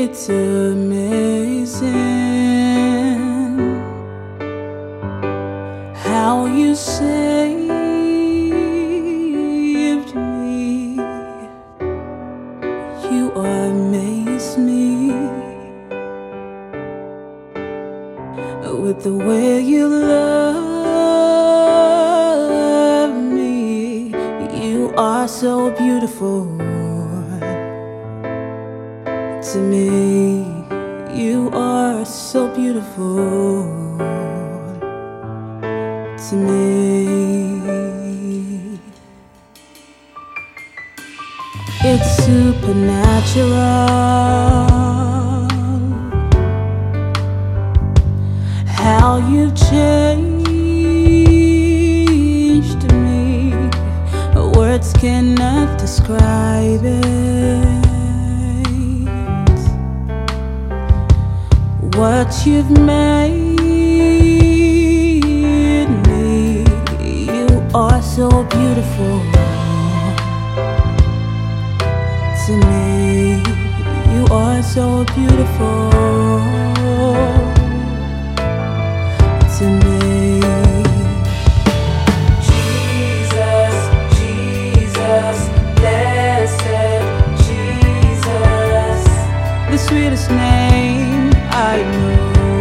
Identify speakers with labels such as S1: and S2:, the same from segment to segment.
S1: It's amazing how you saved me. You amaze me with the way you love me. You are so beautiful to me. You are so beautiful to me. It's supernatural how you've changed me. Words cannot describe it. What you've made me. You are so beautiful to me. You are so beautiful to me. Jesus, Jesus, blessed Jesus, the sweetest name I know.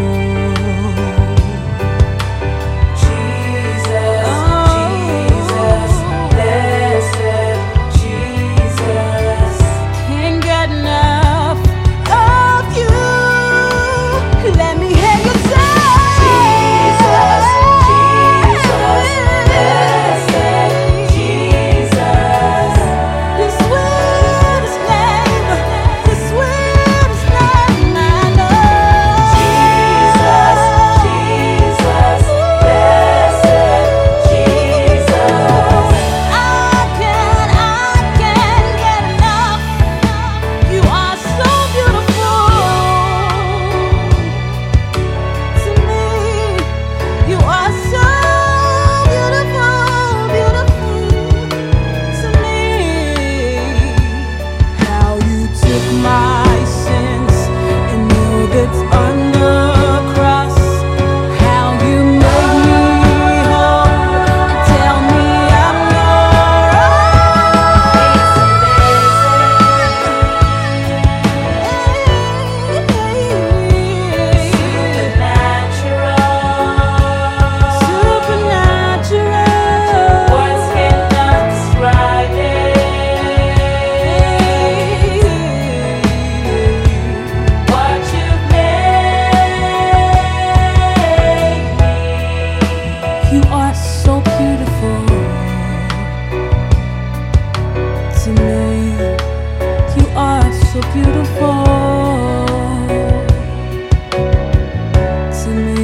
S1: Jesus, Jesus, blessed Jesus, can't get enough of you. Let me hear you say, Jesus, Jesus, blessed Jesus, the sweetest name, the sweetest name I know. Jesus, Jesus, blessed Jesus, I can't get enough. You are so beautiful to me. You are so beautiful, beautiful to me. How you took my sins and nailed it on the cross. How you made me whole. Tell me I'm supernatural. Words cannot describe it. What you've made me. You are so beautiful to me. You are so beautiful to me.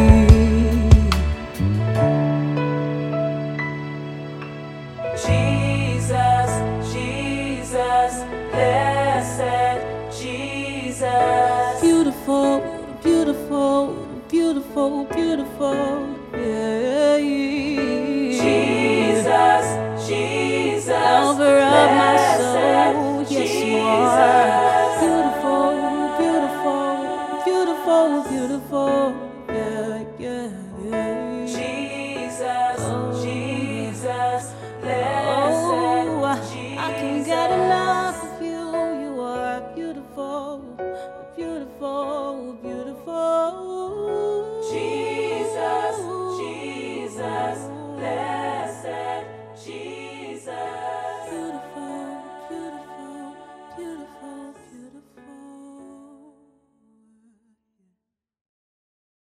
S1: Jesus, Jesus, blessed Jesus, beautiful, beautiful, beautiful, beautiful, yeah. Jesus, Jesus, lover of my soul, yes you are. Beautiful, beautiful, beautiful, beautiful, yeah, yeah, yeah. Jesus, Jesus, blessed Jesus, I can't get enough.